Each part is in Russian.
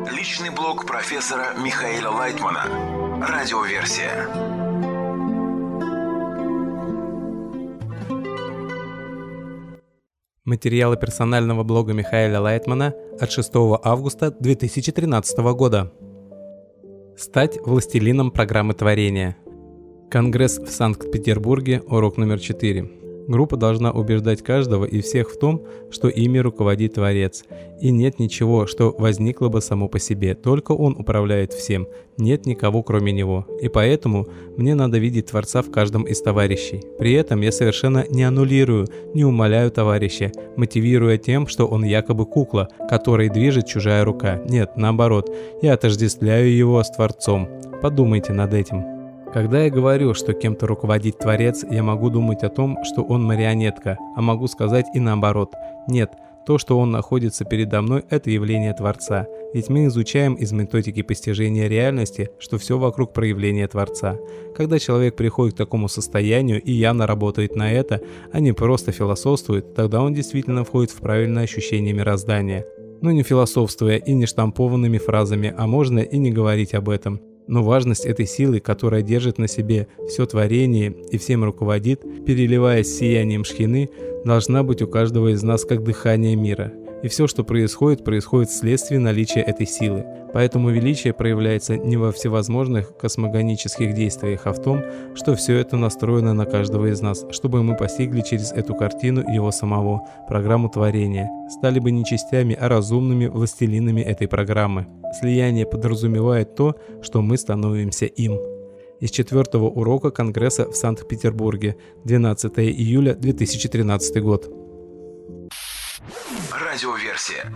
Личный блог профессора Михаила Лайтмана. Радиоверсия. Материалы персонального блога Михаила Лайтмана от 6 августа 2013 года. Стать властелином программы творения. Конгресс в Санкт-Петербурге, урок номер 4. Группа должна убеждать каждого и всех в том, что ими руководит Творец. И нет ничего, что возникло бы само по себе, только Он управляет всем, нет никого кроме Него. И поэтому мне надо видеть Творца в каждом из товарищей. При этом я совершенно не аннулирую, не умаляю товарища, мотивируя тем, что он якобы кукла, которой движет чужая рука. Нет, наоборот, я отождествляю его с Творцом. Подумайте над этим. Когда я говорю, что кем-то руководит Творец, я могу думать о том, что он марионетка, а могу сказать и наоборот. Нет, то, что он находится передо мной, это явление Творца. Ведь мы изучаем из методики постижения реальности, что все вокруг проявления Творца. Когда человек приходит к такому состоянию и явно работает на это, а не просто философствует, тогда он действительно входит в правильное ощущение мироздания. Но не философствуя и не штампованными фразами, а можно и не говорить об этом. Но важность этой силы, которая держит на себе все творение и всем руководит, переливаясь сиянием шхины, должна быть у каждого из нас как дыхание мира. И все, что происходит, происходит вследствие наличия этой силы. Поэтому величие проявляется не во всевозможных космогонических действиях, а в том, что все это настроено на каждого из нас, чтобы мы постигли через эту картину его самого, программу творения, стали бы не частями, а разумными властелинами этой программы. Слияние подразумевает то, что мы становимся им. Из 4-го урока Конгресса в Санкт-Петербурге, 12 июля 2013 год. Радиоверсия.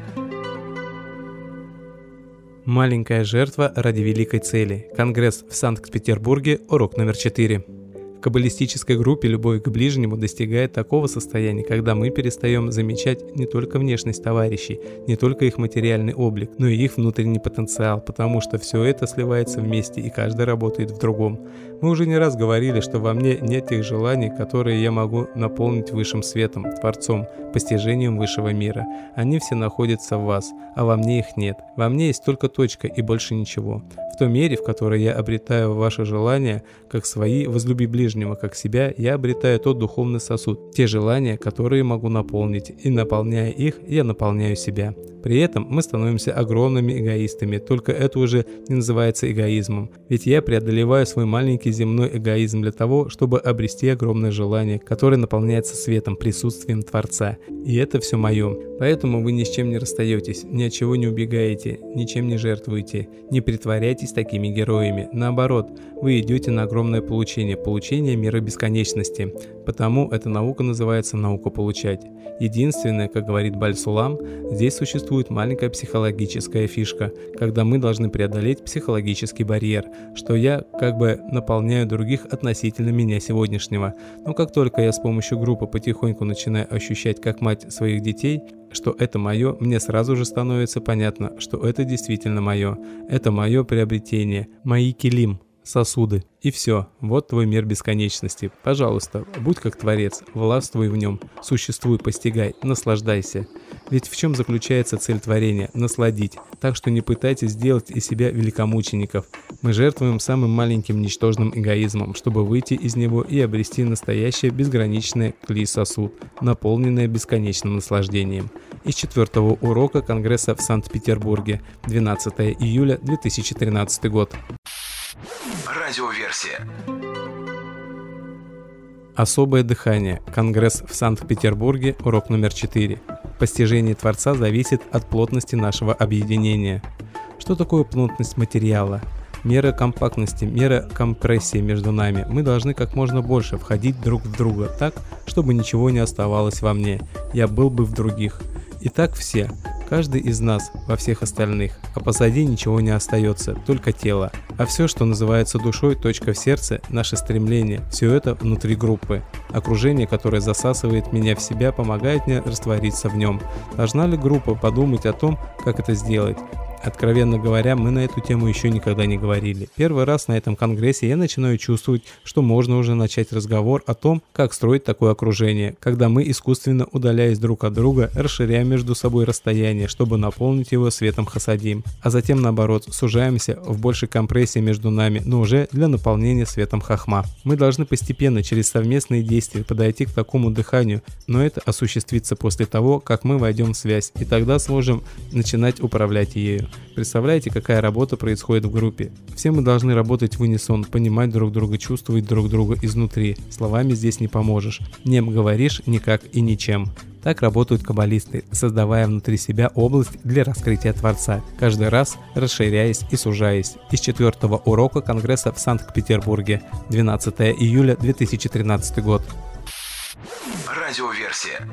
Маленькая жертва ради великой цели. Конгресс в Санкт-Петербурге, урок номер 4. В каббалистической группе любовь к ближнему достигает такого состояния, когда мы перестаем замечать не только внешность товарищей, не только их материальный облик, но и их внутренний потенциал, потому что все это сливается вместе и каждый работает в другом. Мы уже не раз говорили, что во мне нет тех желаний, которые я могу наполнить высшим светом, Творцом, постижением высшего мира. Они все находятся в вас, а во мне их нет. Во мне есть только точка и больше ничего. В той мере, в которой я обретаю ваши желания, как свои, возлюби ближнего, как себя, я обретаю тот духовный сосуд, те желания, которые могу наполнить, и наполняя их, я наполняю себя. При этом мы становимся огромными эгоистами, только это уже не называется эгоизмом. Ведь я преодолеваю свой маленький земной эгоизм для того, чтобы обрести огромное желание, которое наполняется светом, присутствием Творца. И это все мое. Поэтому вы ни с чем не расстаетесь, ни от чего не убегаете, ничем не жертвуете, не притворяйтесь такими героями. Наоборот, вы идете на огромное получение мира бесконечности. Потому эта наука называется наука получать. Единственное, как говорит Баль-Сулам, здесь существует маленькая психологическая фишка, когда мы должны преодолеть психологический барьер, что я как бы наполняю других относительно меня сегодняшнего. Но как только я с помощью группы потихоньку начинаю ощущать как мать своих детей, что это мое, мне сразу же становится понятно, что это действительно мое. Это мое приобретение, мои килим, сосуды. И все, вот твой мир бесконечности. Пожалуйста, будь как Творец, властвуй в нем, существуй, постигай, наслаждайся. Ведь в чем заключается цель творения? Насладить. Так что не пытайтесь сделать из себя великомучеников. Мы жертвуем самым маленьким ничтожным эгоизмом, чтобы выйти из него и обрести настоящее безграничное кли-сосуд, наполненное бесконечным наслаждением. Из 4-го урока Конгресса в Санкт-Петербурге, 12 июля 2013 год. Радиоверсия. Особое дыхание. Конгресс в Санкт-Петербурге, урок номер 4. Постижение Творца зависит от плотности нашего объединения. Что такое плотность материала? Мера компактности, мера компрессии между нами. Мы должны как можно больше входить друг в друга так, чтобы ничего не оставалось во мне. Я был бы в других. И так все. Каждый из нас во всех остальных, а позади ничего не остается, только тело. А все, что называется душой, точка в сердце, наше стремление, все это внутри группы. Окружение, которое засасывает меня в себя, помогает мне раствориться в нем. Должна ли группа подумать о том, как это сделать? Откровенно говоря, мы на эту тему еще никогда не говорили. Первый раз на этом конгрессе я начинаю чувствовать, что можно уже начать разговор о том, как строить такое окружение, когда мы, искусственно удаляясь друг от друга, расширяем между собой расстояние, чтобы наполнить его светом хасадим, а затем, наоборот, сужаемся в большей компрессии между нами, но уже для наполнения светом хахма. Мы должны постепенно, через совместные действия, подойти к такому дыханию, но это осуществится после того, как мы войдем в связь, и тогда сможем начинать управлять ею. Представляете, какая работа происходит в группе? Все мы должны работать в унисон, понимать друг друга, чувствовать друг друга изнутри. Словами здесь не поможешь. Не говоришь никак и ничем. Так работают каббалисты, создавая внутри себя область для раскрытия Творца, каждый раз расширяясь и сужаясь. Из 4-го урока Конгресса в Санкт-Петербурге, 12 июля 2013 год. Радиоверсия.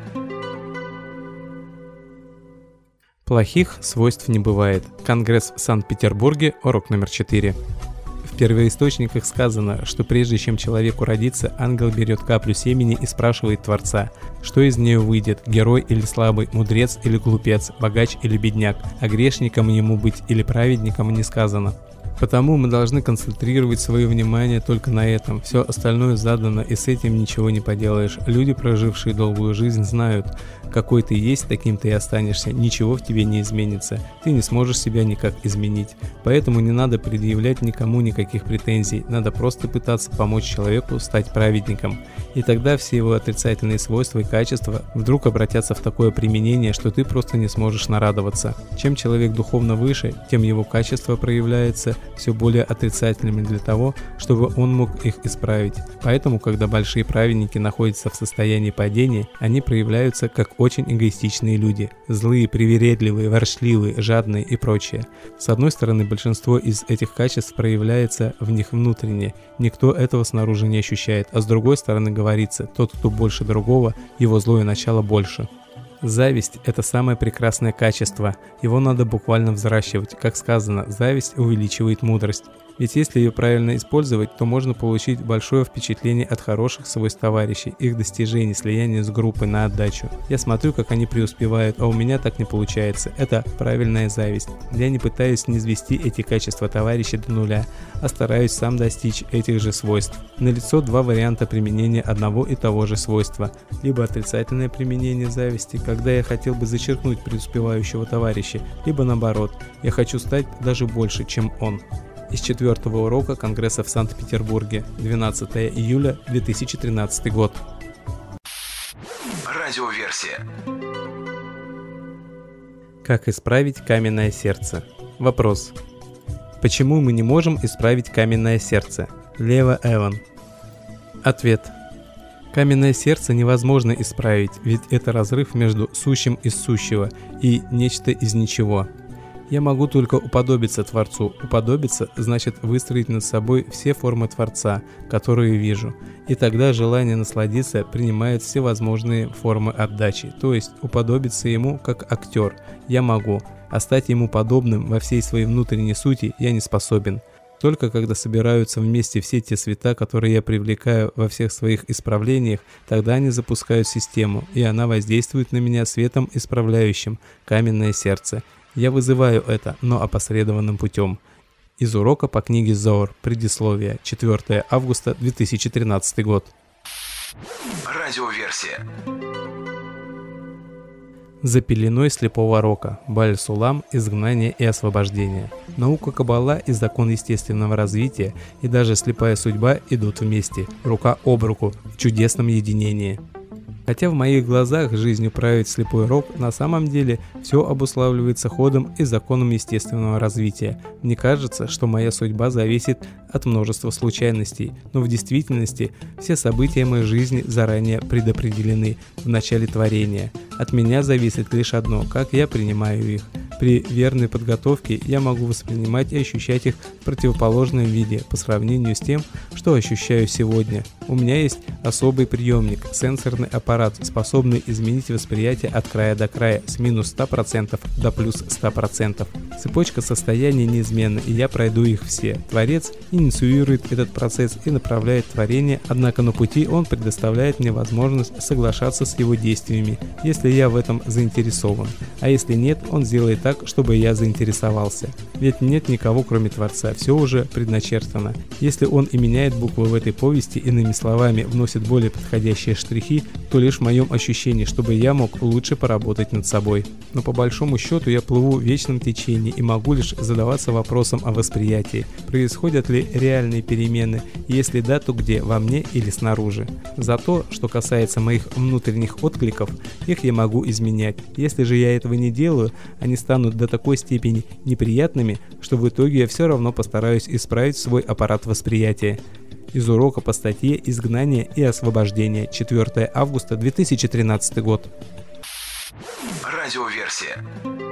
Плохих свойств не бывает. Конгресс в Санкт-Петербурге, урок номер 4. В первоисточниках сказано, что прежде чем человеку родиться, ангел берет каплю семени и спрашивает Творца, что из нее выйдет, герой или слабый, мудрец или глупец, богач или бедняк, а грешником ему быть или праведником не сказано. Потому мы должны концентрировать свое внимание только на этом. Все остальное задано, и с этим ничего не поделаешь. Люди, прожившие долгую жизнь, знают, какой ты есть, таким ты и останешься. Ничего в тебе не изменится. Ты не сможешь себя никак изменить. Поэтому не надо предъявлять никому никаких претензий. Надо просто пытаться помочь человеку стать праведником. И тогда все его отрицательные свойства и качества вдруг обратятся в такое применение, что ты просто не сможешь нарадоваться. Чем человек духовно выше, тем его качество проявляется все более отрицательными для того, чтобы он мог их исправить. Поэтому, когда большие праведники находятся в состоянии падения, они проявляются как очень эгоистичные люди. Злые, привередливые, ворчливые, жадные и прочее. С одной стороны, большинство из этих качеств проявляется в них внутренне. Никто этого снаружи не ощущает. А с другой стороны говорится, тот, кто больше другого, его злое начало больше. Зависть – это самое прекрасное качество, его надо буквально взращивать. Как сказано, зависть увеличивает мудрость. Ведь если ее правильно использовать, то можно получить большое впечатление от хороших свойств товарищей, их достижений, слияния с группой на отдачу. Я смотрю, как они преуспевают, а у меня так не получается. Это правильная зависть. Я не пытаюсь низвести эти качества товарищей до нуля, а стараюсь сам достичь этих же свойств. Налицо два варианта применения одного и того же свойства. Либо отрицательное применение зависти, когда я хотел бы зачеркнуть преуспевающего товарища, либо наоборот, я хочу стать даже больше, чем он. Из 4-го урока Конгресса в Санкт-Петербурге, 12 июля 2013 год. Радиоверсия. Как исправить каменное сердце? Вопрос. Почему мы не можем исправить каменное сердце? Лева Эван. Ответ. Каменное сердце невозможно исправить, ведь это разрыв между сущим из сущего и нечто из ничего. Я могу только уподобиться Творцу. Уподобиться значит выстроить над собой все формы Творца, которые вижу. И тогда желание насладиться принимает все возможные формы отдачи. То есть уподобиться ему как актер я могу, а стать ему подобным во всей своей внутренней сути я не способен. Только когда собираются вместе все те света, которые я привлекаю во всех своих исправлениях, тогда они запускают систему, и она воздействует на меня светом исправляющим каменное сердце. Я вызываю это, но опосредованным путем. Из урока по книге Зоар. Предисловие. 4 августа 2013 год. Радиоверсия. За пеленой слепого рока. Бааль-Сулам. Изгнание и освобождение. Наука Каббала и закон естественного развития, и даже слепая судьба идут вместе, рука об руку, в чудесном единении. Хотя в моих глазах жизнью правит слепой рок, на самом деле все обуславливается ходом и законом естественного развития. Мне кажется, что моя судьба зависит от множества случайностей, но в действительности все события моей жизни заранее предопределены в начале творения. От меня зависит лишь одно, как я принимаю их. При верной подготовке я могу воспринимать и ощущать их в противоположном виде по сравнению с тем, что ощущаю сегодня. У меня есть особый приемник, сенсорный аппарат, способный изменить восприятие от края до края с минус 100% до плюс 100%. Цепочка состояний неизменна, и я пройду их все. Творец инициирует этот процесс и направляет творение, однако на пути он предоставляет мне возможность соглашаться с его действиями, если я в этом заинтересован. А если нет, он сделает так, чтобы я заинтересовался. Ведь нет никого, кроме Творца, все уже предначертано. Если он и меняет буквы в этой повести, иными словами, вносит более подходящие штрихи, то лишь в моем ощущении, чтобы я мог лучше поработать над собой. Но по большому счету я плыву в вечном течении и могу лишь задаваться вопросом о восприятии. Происходят ли реальные перемены? Если да, то где? Во мне или снаружи? За то, что касается моих внутренних откликов, их я могу изменять. Если же я этого не делаю, они станут до такой степени неприятными, что в итоге я все равно постараюсь исправить свой аппарат восприятия. Из урока по статье «Изгнание и освобождение», 4 августа 2013 год. Радиоверсия.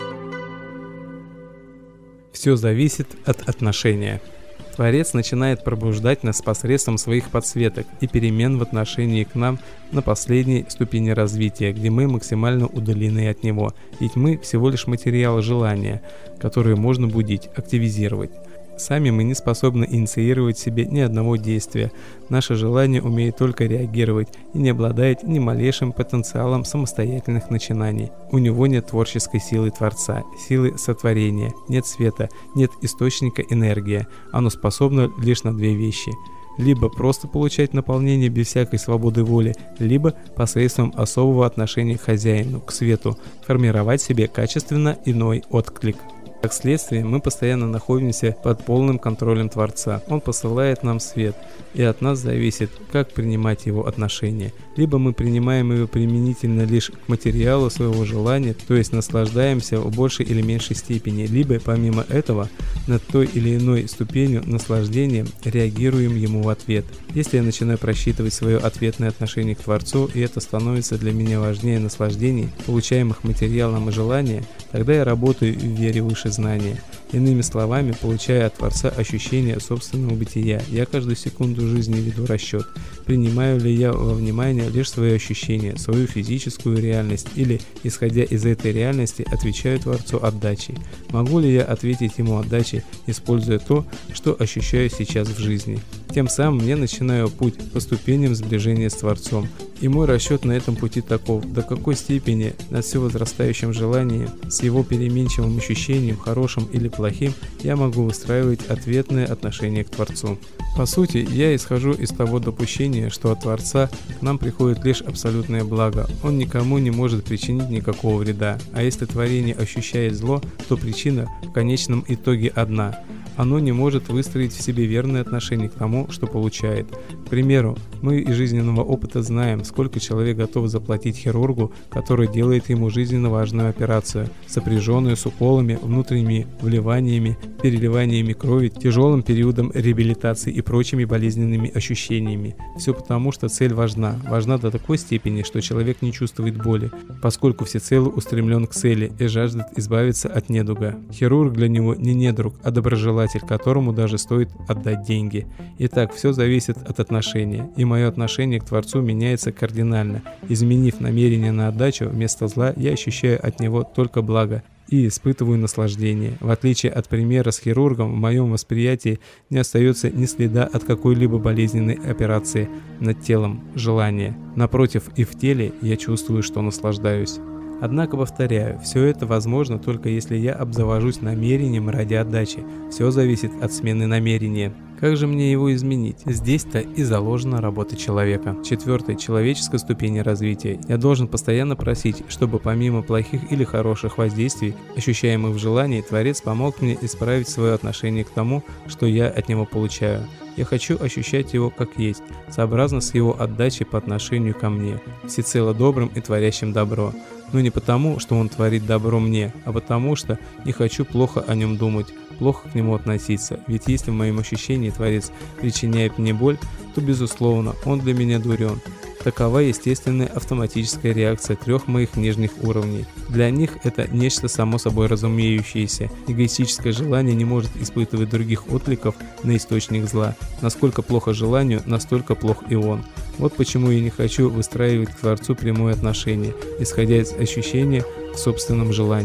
Все зависит от отношения. Творец начинает пробуждать нас посредством своих подсветок и перемен в отношении к нам на последней ступени развития, где мы максимально удалены от него, ведь мы всего лишь материал желания, которые можно будить, активизировать. Сами мы не способны инициировать в себе ни одного действия. Наше желание умеет только реагировать и не обладает ни малейшим потенциалом самостоятельных начинаний. У него нет творческой силы Творца, силы сотворения, нет света, нет источника энергии. Оно способно лишь на две вещи. Либо просто получать наполнение без всякой свободы воли, либо посредством особого отношения к хозяину, к свету, формировать себе качественно иной отклик. Как следствие, мы постоянно находимся под полным контролем Творца. Он посылает нам свет, и от нас зависит, как принимать его отношения. Либо мы принимаем его применительно лишь к материалу своего желания, то есть наслаждаемся в большей или меньшей степени, либо помимо этого над той или иной ступенью наслаждения реагируем ему в ответ. Если я начинаю просчитывать свое ответное отношение к Творцу, и это становится для меня важнее наслаждений, получаемых материалом и желания, тогда я работаю в вере выше знания. Иными словами, получая от Творца ощущение собственного бытия, я каждую секунду жизни веду расчет, принимаю ли я во внимание лишь свои ощущения, свою физическую реальность, или, исходя из этой реальности, отвечаю Творцу отдачей. Могу ли я ответить ему отдачей, используя то, что ощущаю сейчас в жизни? Тем самым я начинаю путь по ступеням сближения с Творцом. И мой расчет на этом пути таков: до какой степени над все возрастающим желанием, с его переменчивым ощущением, хорошим или плохим, я могу выстраивать ответное отношение к Творцу. По сути, я исхожу из того допущения, что от Творца к нам приходит лишь абсолютное благо. Он никому не может причинить никакого вреда. А если творение ощущает зло, то причина в конечном итоге одна. Оно не может выстроить в себе верное отношение к тому, что получает. К примеру, мы из жизненного опыта знаем, сколько человек готов заплатить хирургу, который делает ему жизненно важную операцию, сопряженную с уколами, внутренними вливаниями, переливаниями крови, тяжелым периодом реабилитации и прочими болезненными ощущениями. Все потому, что цель важна до такой степени, что человек не чувствует боли, поскольку всецело устремлен к цели и жаждет избавиться от недуга. Хирург для него не недруг, а доброжелатель, которому даже стоит отдать деньги. Итак, все зависит от отношения, и мое отношение к Творцу меняется кардинально. Изменив намерение на отдачу, вместо зла я ощущаю от него только благо и испытываю наслаждение. В отличие от примера с хирургом, в моем восприятии не остается ни следа от какой-либо болезненной операции над телом, желания. Напротив, и в теле я чувствую, что наслаждаюсь. Однако, повторяю, все это возможно только если я обзавожусь намерением ради отдачи. Все зависит от смены намерения. Как же мне его изменить? Здесь-то и заложена работа человека. 4. Человеческая ступень развития. Я должен постоянно просить, чтобы помимо плохих или хороших воздействий, ощущаемых в желании, Творец помог мне исправить свое отношение к тому, что я от него получаю. Я хочу ощущать его как есть, сообразно с его отдачей по отношению ко мне, всецело добрым и творящим добро. Но не потому, что он творит добро мне, а потому, что не хочу плохо о нем думать, плохо к нему относиться. Ведь если в моем ощущении Творец причиняет мне боль, то, безусловно, он для меня дурен. Такова естественная автоматическая реакция 3 моих нижних уровней. Для них это нечто само собой разумеющееся. Эгоистическое желание не может испытывать других откликов на источник зла. Насколько плохо желанию, настолько плох и он. Вот почему я не хочу выстраивать к Творцу прямое отношение, исходя из ощущения в собственном желании.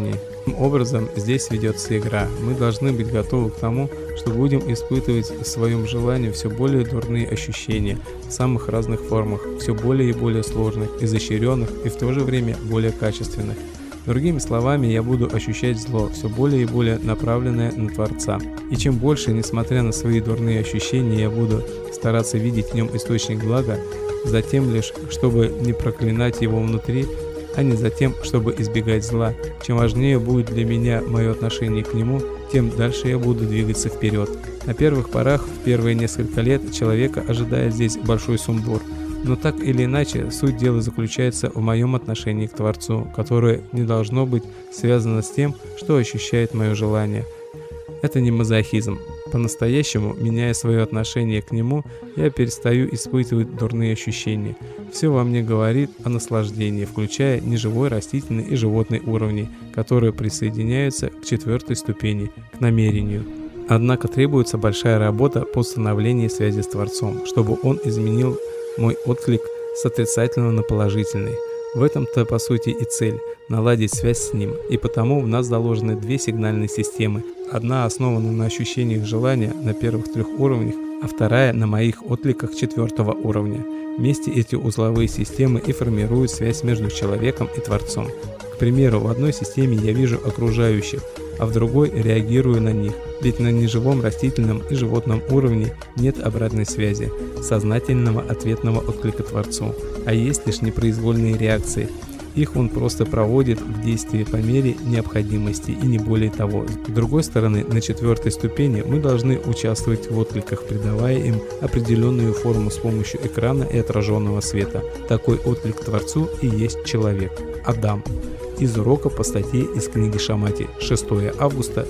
Таким образом, здесь ведется игра. Мы должны быть готовы к тому, что будем испытывать в своем желании все более дурные ощущения в самых разных формах, все более и более сложных, изощренных и в то же время более качественных. Другими словами, я буду ощущать зло, все более и более направленное на Творца. И чем больше, несмотря на свои дурные ощущения, я буду стараться видеть в нем источник блага, затем лишь, чтобы не проклинать его внутри, а не за тем, чтобы избегать зла. Чем важнее будет для меня мое отношение к нему, тем дальше я буду двигаться вперед. На первых порах, в первые несколько лет, человека ожидает здесь большой сумбур. Но так или иначе, суть дела заключается в моем отношении к Творцу, которое не должно быть связано с тем, что ощущает мое желание. Это не мазохизм. По-настоящему, меняя свое отношение к нему, я перестаю испытывать дурные ощущения. Все во мне говорит о наслаждении, включая неживой, растительный и животный уровни, которые присоединяются к 4-й ступени, к намерению. Однако требуется большая работа по установлению связи с Творцом, чтобы он изменил мой отклик с отрицательного на положительный. В этом-то по сути и цель – наладить связь с ним, и потому в нас заложены две сигнальные системы. Одна основана на ощущениях желания на первых 3 уровнях, а вторая на моих откликах 4-го уровня. Вместе эти узловые системы и формируют связь между человеком и Творцом. К примеру, в одной системе я вижу окружающих, а в другой реагирую на них, ведь на неживом, растительном и животном уровне нет обратной связи, сознательного ответного отклика Творцу, а есть лишь непроизвольные реакции. Их он просто проводит в действии по мере необходимости и не более того. С другой стороны, на 4-й ступени мы должны участвовать в откликах, придавая им определенную форму с помощью экрана и отраженного света. Такой отклик Творцу и есть человек, Адам. Из урока по статье из книги Шамати, 6 августа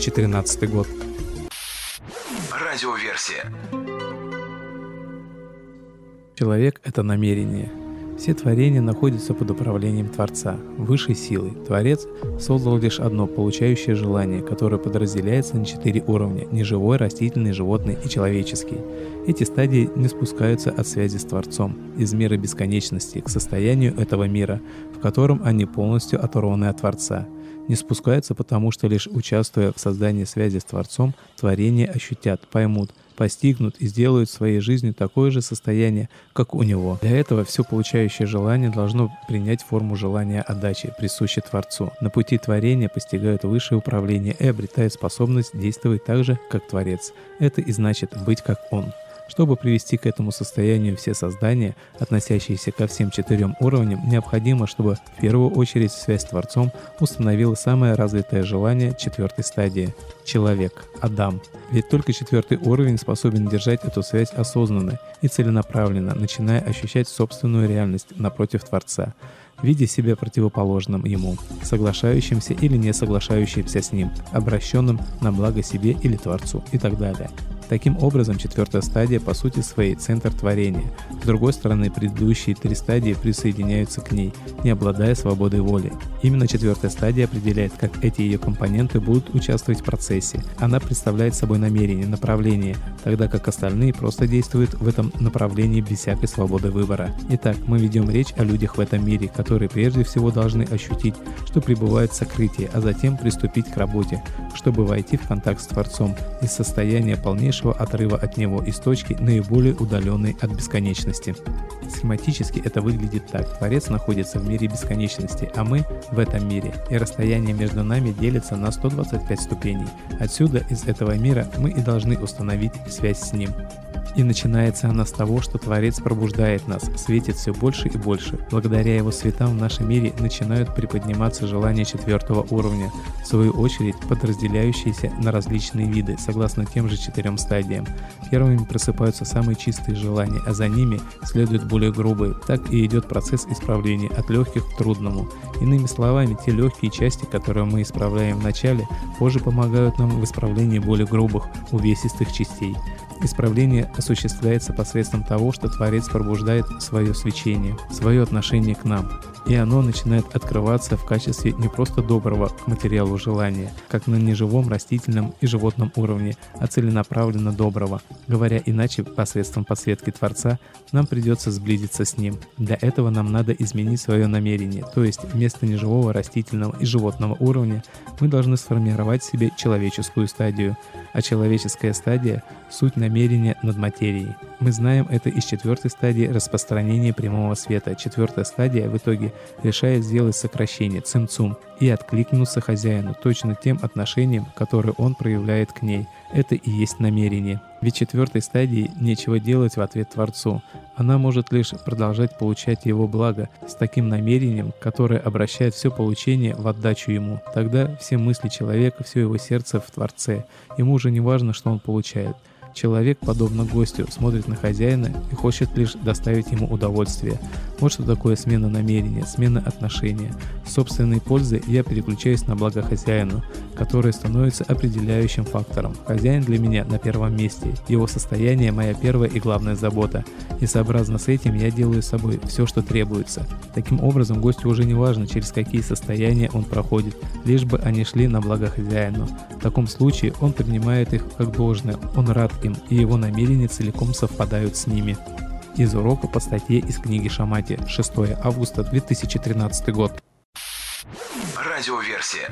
2013 год. Радиоверсия. Человек – это намерение. Все творения находятся под управлением Творца, высшей силой. Творец создал лишь одно получающее желание, которое подразделяется на 4 уровня – неживой, растительный, животный и человеческий. Эти стадии не спускаются от связи с Творцом, из мира бесконечности к состоянию этого мира, в котором они полностью оторваны от Творца. Не спускаются потому, что лишь участвуя в создании связи с Творцом, творения ощутят, поймут, постигнут и сделают своей жизнью такое же состояние, как у него. Для этого все получающее желание должно принять форму желания отдачи, присущей Творцу. На пути творения постигают высшее управление и обретают способность действовать так же, как Творец. Это и значит быть как Он. Чтобы привести к этому состоянию все создания, относящиеся ко всем 4 уровням, необходимо, чтобы в первую очередь связь с Творцом установила самое развитое желание 4-й стадии – человек, Адам. Ведь только 4-й уровень способен держать эту связь осознанно и целенаправленно, начиная ощущать собственную реальность напротив Творца, видя себя противоположным ему, соглашающимся или не соглашающимся с ним, обращенным на благо себе или Творцу и так далее. Таким образом, 4-я стадия по сути своей центр творения. С другой стороны, предыдущие 3 стадии присоединяются к ней, не обладая свободой воли. Именно 4-я стадия определяет, как эти ее компоненты будут участвовать в процессе. Она представляет собой намерение, направление, тогда как остальные просто действуют в этом направлении без всякой свободы выбора. Итак, мы ведем речь о людях в этом мире, которые прежде всего должны ощутить, что пребывают в сокрытии, а затем приступить к работе, чтобы войти в контакт с Творцом из состояния полнейшего отрыва от него из точки, наиболее удаленной от бесконечности. Схематически это выглядит так. Творец находится в мире бесконечности, а мы в этом мире, и расстояние между нами делится на 125 ступеней. Отсюда, из этого мира, мы и должны установить связь с ним. И начинается она с того, что Творец пробуждает нас, светит все больше и больше. Благодаря его светам в нашем мире начинают приподниматься желания 4-го уровня, в свою очередь подразделяющиеся на различные виды, согласно тем же 4 стадиям. Первыми просыпаются самые чистые желания, а за ними следуют более грубые. Так и идет процесс исправления от легких к трудному. Иными словами, те легкие части, которые мы исправляем в начале, позже помогают нам в исправлении более грубых, увесистых частей. Исправление осуществляется посредством того, что Творец пробуждает свое свечение, свое отношение к нам. и оно начинает открываться в качестве не просто доброго к материалу желания, как на неживом растительном и животном уровне, а целенаправленно доброго. Говоря иначе, посредством подсветки Творца нам придется сблизиться с Ним. Для этого нам надо изменить свое намерение, то есть вместо неживого растительного и животного уровня мы должны сформировать в себе человеческую стадию, а человеческая стадия – суть намерения над материей. Мы знаем это из 4-й стадии распространения прямого света. 4-я стадия в итоге решает сделать сокращение цимцум и откликнуться хозяину точно тем отношением, которое он проявляет к ней. Это и есть намерение. Ведь 4-й стадии нечего делать в ответ Творцу. Она может лишь продолжать получать его благо с таким намерением, которое обращает все получение в отдачу ему. Тогда все мысли человека, все его сердце в Творце. Ему уже не важно, что он получает. Человек, подобно гостю, смотрит на хозяина и хочет лишь доставить ему удовольствие. Вот что такое смена намерения, смена отношения. С собственной пользы я переключаюсь на благо хозяину, которое становится определяющим фактором. Хозяин для меня на первом месте, его состояние – моя первая и главная забота. И сообразно с этим я делаю с собой все, что требуется. Таким образом, гостю уже не важно, через какие состояния он проходит, лишь бы они шли на благо хозяину. В таком случае он принимает их как должное, он рад им, и его намерения целиком совпадают с ними. Из урока по статье из книги Шамати, 6 августа 2013 год. Радиоверсия.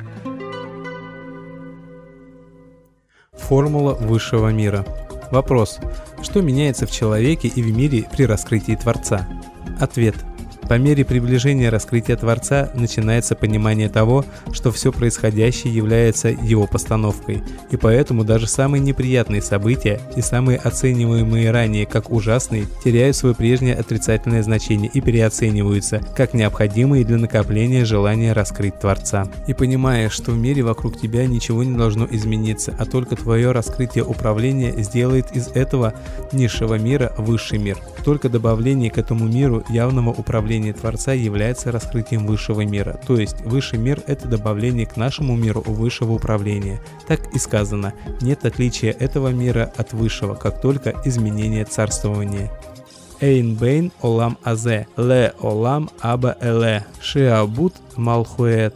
Формула высшего мира. Вопрос. Что меняется в человеке и в мире при раскрытии Творца? Ответ. По мере приближения раскрытия Творца начинается понимание того, что все происходящее является его постановкой, и поэтому даже самые неприятные события и самые оцениваемые ранее как ужасные теряют свое прежнее отрицательное значение и переоцениваются как необходимые для накопления желания раскрыть Творца. И понимая, что в мире вокруг тебя ничего не должно измениться, а только твое раскрытие управления сделает из этого низшего мира высший мир. Только добавление к этому миру явного управления Творца является раскрытием высшего мира, то есть высший мир – это добавление к нашему миру высшего управления. Так и сказано, нет отличия этого мира от высшего, как только изменение царствования. Эйн бейн олам азе, ле олам аба эле, шиабут малхуэт.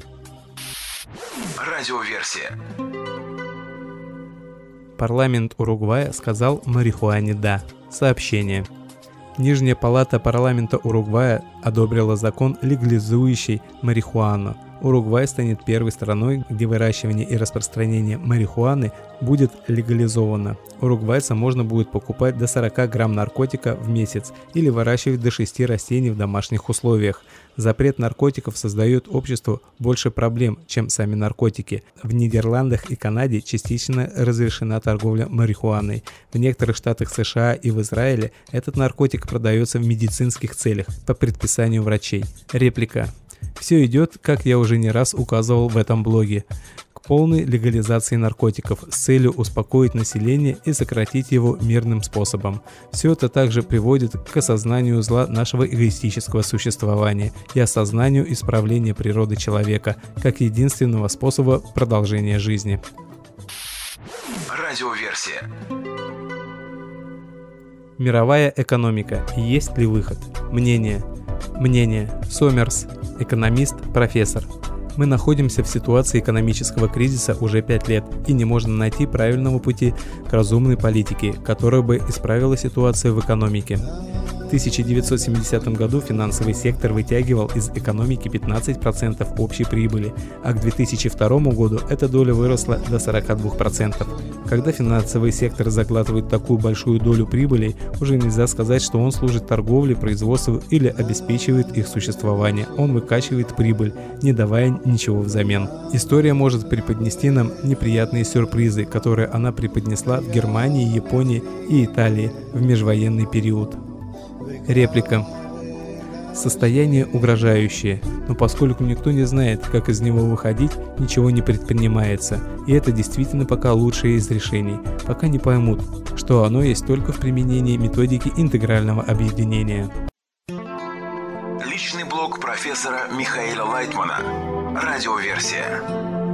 Радиоверсия. Парламент Уругвая сказал марихуане «да». Сообщение. Нижняя палата парламента Уругвая одобрила закон, легализующий марихуану. Уругвай станет первой страной, где выращивание и распространение марихуаны будет легализовано. Уругвайцам можно будет покупать до 40 грамм наркотика в месяц или выращивать до 6 растений в домашних условиях. Запрет наркотиков создает обществу больше проблем, чем сами наркотики. В Нидерландах и Канаде частично разрешена торговля марихуаной. В некоторых штатах США и в Израиле этот наркотик продается в медицинских целях по предписанию врачей. Реплика. Все идет, как я уже не раз указывал в этом блоге, к полной легализации наркотиков с целью успокоить население и сократить его мирным способом. Все это также приводит к осознанию зла нашего эгоистического существования и осознанию исправления природы человека как единственного способа продолжения жизни. Радиоверсия. Мировая экономика. Есть ли выход? Мнение. Сомерс. Экономист, профессор. Мы находимся в ситуации экономического кризиса уже 5 лет и не можем найти правильного пути к разумной политике, которая бы исправила ситуацию в экономике. В 1970 году финансовый сектор вытягивал из экономики 15% общей прибыли, а к 2002 году эта доля выросла до 42%. Когда финансовый сектор заглатывает такую большую долю прибыли, уже нельзя сказать, что он служит торговле, производству или обеспечивает их существование. Он выкачивает прибыль, не давая ничего взамен. История может преподнести нам неприятные сюрпризы, которые она преподнесла в Германии, Японии и Италии в межвоенный период. Реплика. Состояние угрожающее, но поскольку никто не знает, как из него выходить, ничего не предпринимается, и это действительно пока лучшее из решений, пока не поймут, что оно есть только в применении методики интегрального объединения. Личный блог профессора Михаила Лайтмана. Радиоверсия.